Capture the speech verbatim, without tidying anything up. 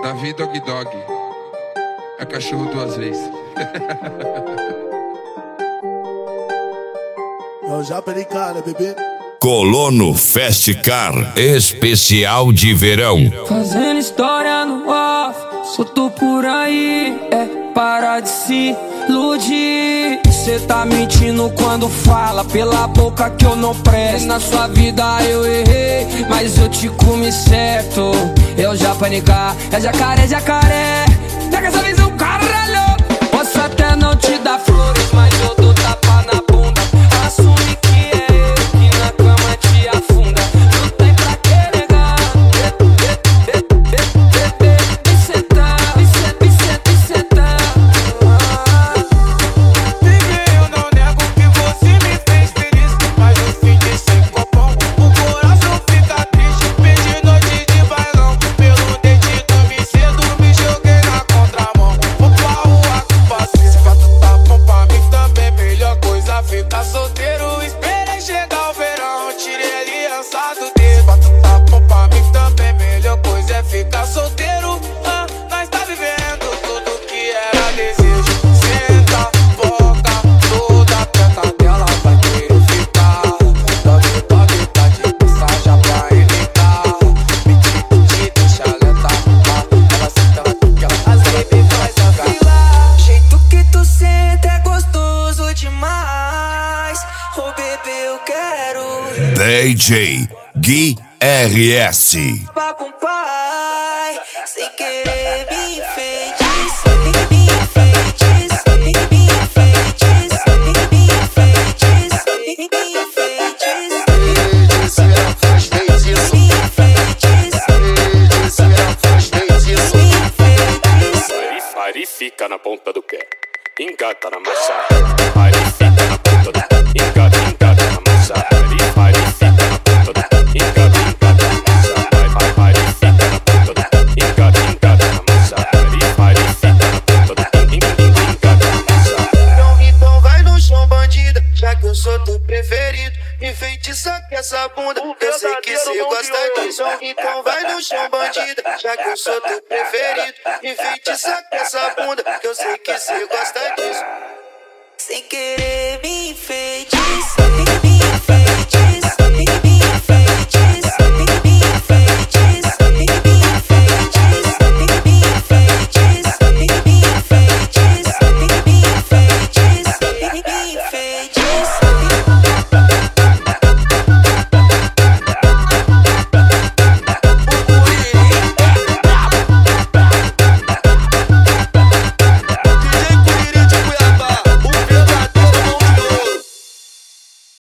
Davi Dog Dog. É cachorro duas vezes. É o Japanicana, bebê. Colono Fast Car especial de verão. Fazendo história no off, solto por aí, é para de se iludir. Cê tá mentindo quando fala pela boca que eu não presto. Na sua vida eu errei, mas eu te comi certo. Eu já panicar, é jacaré, jacaré. Pega essa visão, caralho. Posso até não te dar flores, mas eu dou tapa na bunda. Assume que é eu que na cama te afunda. Não tem pra que negar. Me sentar, me sentar, me sentar, me sentar. Ninguém, eu não nego que você me fez feliz, mas no fim desse copão o coração fica triste. Perdi noite de bailão, pelo dente do me cedo me joguei na contramão. Vou pra rua com paciência, pra tu tá bom pra mim também. Melhor coisa ficar solteiro, esperei chegar o verão, tirei a aliança do dedo. Pra tu tá bom pra mim também, melhor coisa é ficar solteiro. Ah, nós tá vivendo tudo que era desejo. Senta, boca, toda a preta dela vai querer ficar. Dog, dog, tá de mensagem pra imitar. Me te deixa letar. Ela senta, ela fica, ela as baby vai jogar. Jeito que tu senta é gostoso demais. Oh bebê, eu quero D J Gui R S. vá com pai. Sem querer me enfeitiça, me enfeitiça, me enfeitiça, me enfeitiça, me enfeitiça. Aí fica na ponta do pé, engata na massa. Aí fica na ponta do pé, engata, engata na massa. Aí fica na ponta do pé, engata, engata na massa. Aí fica na ponta do pé, engata, engata na massa. Aí fica na ponta do pé, engata, engata na massa. Então, então vai no chão, bandida, já que eu sou teu preferido. Enfeitiça com essa bunda, eu sei que cê gosta disso. Então vai no chão, bandida, já que eu sou teu preferido. Enfeitiça com essa bunda, que eu sei que cê gosta disso. Sem querer me enfeitiça, me enfeitiça, me enfeitiça, me